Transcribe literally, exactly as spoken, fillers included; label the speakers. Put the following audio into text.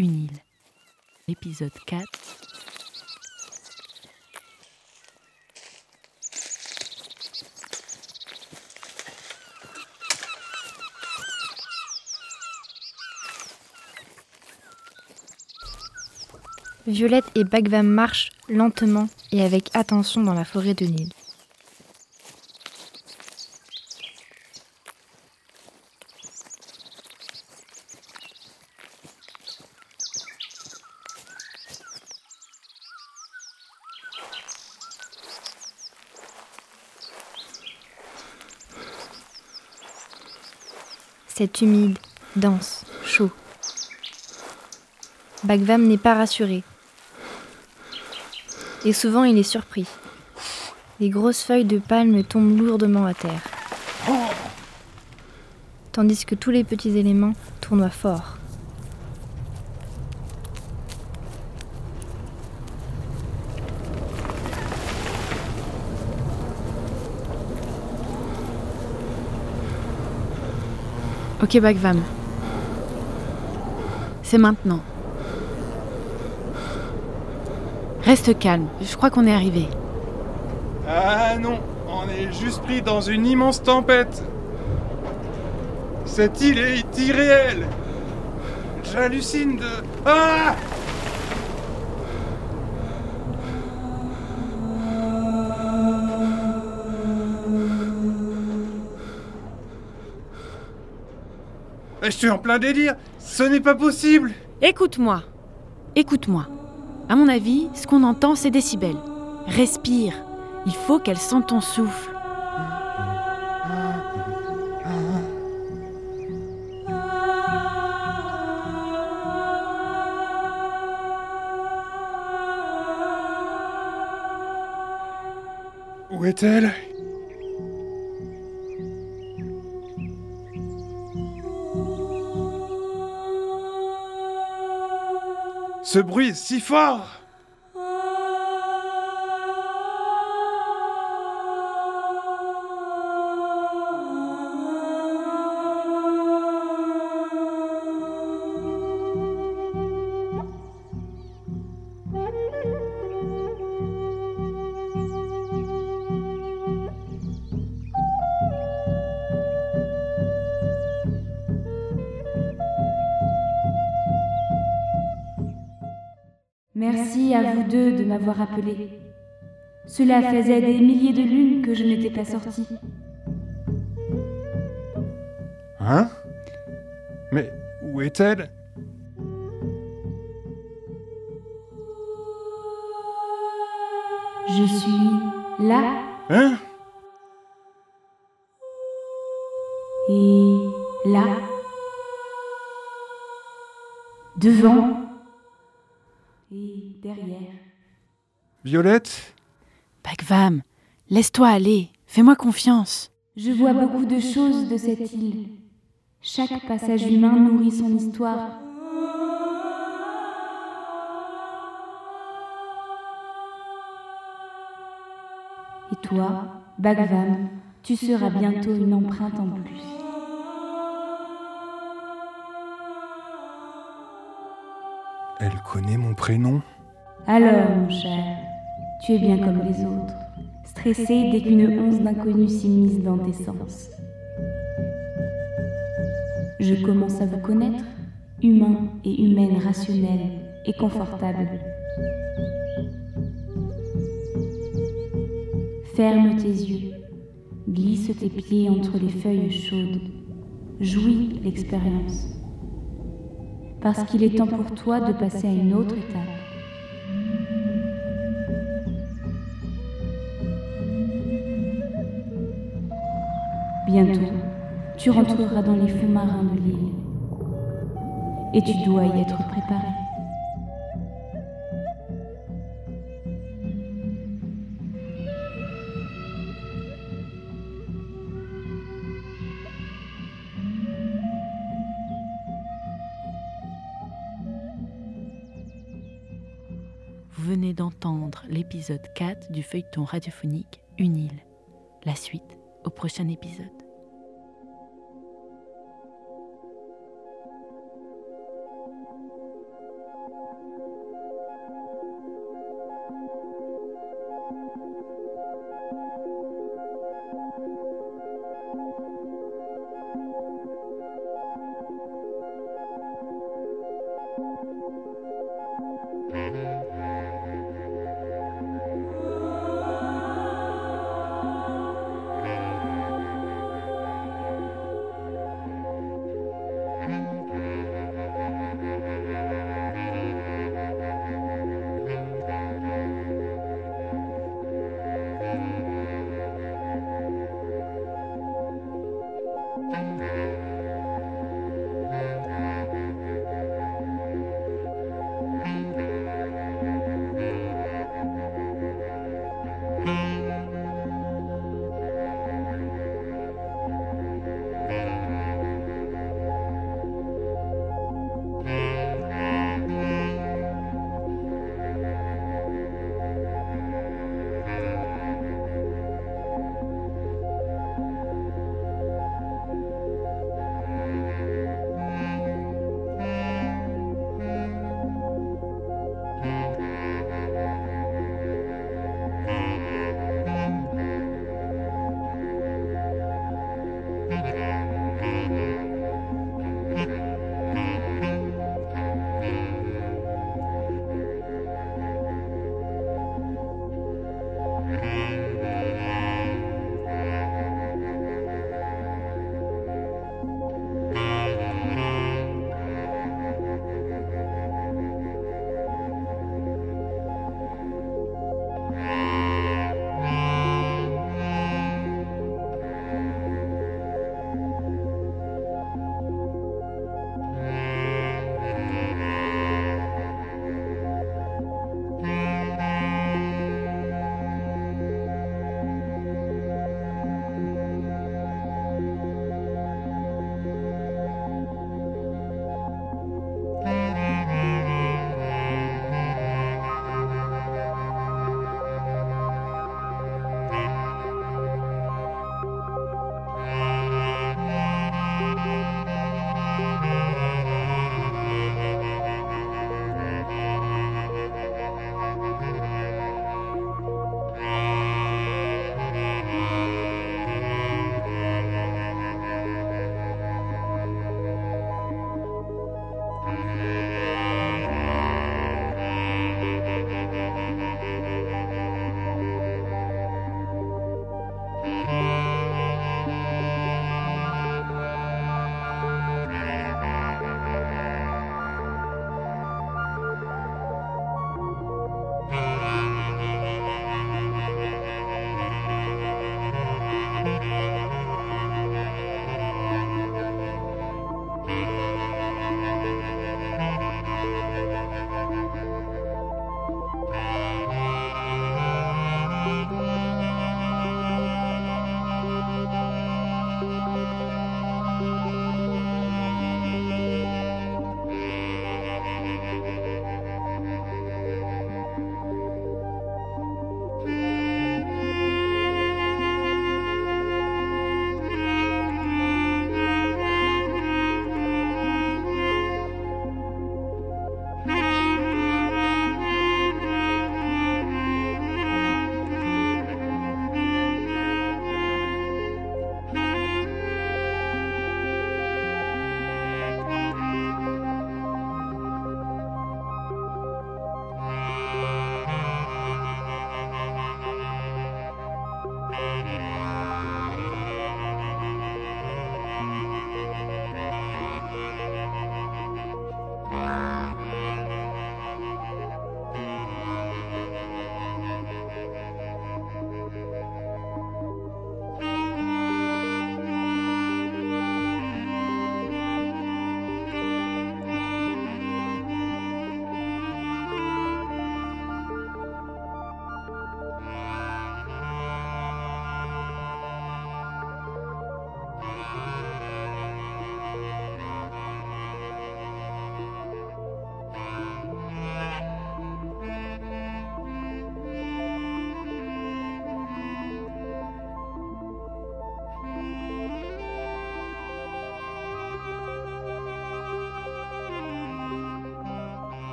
Speaker 1: Une île. Épisode quatre.
Speaker 2: Violette et Bagvam marchent lentement et avec attention dans la forêt de Nil. C'est humide, dense, chaud. Bagvam n'est pas rassuré. Et souvent il est surpris. Les grosses feuilles de palme tombent lourdement à terre. Tandis que tous les petits éléments tournoient fort.
Speaker 1: Ok Bagvam. C'est maintenant. Reste calme, je crois qu'on est arrivé.
Speaker 3: Ah non, on est juste pris dans une immense tempête. Cette île est irréelle. J'hallucine de... Ah! Je suis en plein délire. Ce n'est pas possible.
Speaker 1: Écoute-moi. Écoute-moi. À mon avis, ce qu'on entend, c'est décibels. Respire. Il faut qu'elle sente ton souffle.
Speaker 3: Où est-elle ? Ce bruit est si fort!
Speaker 4: Merci à vous deux de m'avoir appelé. Cela faisait des milliers de lunes que je n'étais pas sortie.
Speaker 3: Hein ? Mais où est-elle ?
Speaker 4: Je suis là
Speaker 3: Hein ?
Speaker 4: et là, devant et derrière.
Speaker 3: Violette ?
Speaker 1: Bagvam, laisse-toi aller. Fais-moi confiance.
Speaker 4: Je vois beaucoup de choses de cette île. Chaque passage humain nourrit son histoire. Et toi, Bagvam, tu seras bientôt une empreinte en plus.
Speaker 3: Elle connaît mon prénom ?
Speaker 4: Alors, mon cher, tu es bien comme les autres, stressé dès qu'une once d'inconnu s'immisce dans tes sens. Je commence à vous connaître, humain et humaine rationnelle et confortable. Ferme tes yeux, glisse tes pieds entre les feuilles chaudes, jouis l'expérience. Parce qu'il est temps pour toi de passer à une autre étape. Bientôt, tu rentreras dans les fonds marins de l'île. Et tu dois y être préparé.
Speaker 1: Vous venez d'entendre l'épisode quatre du feuilleton radiophonique Une île. La suite au prochain épisode.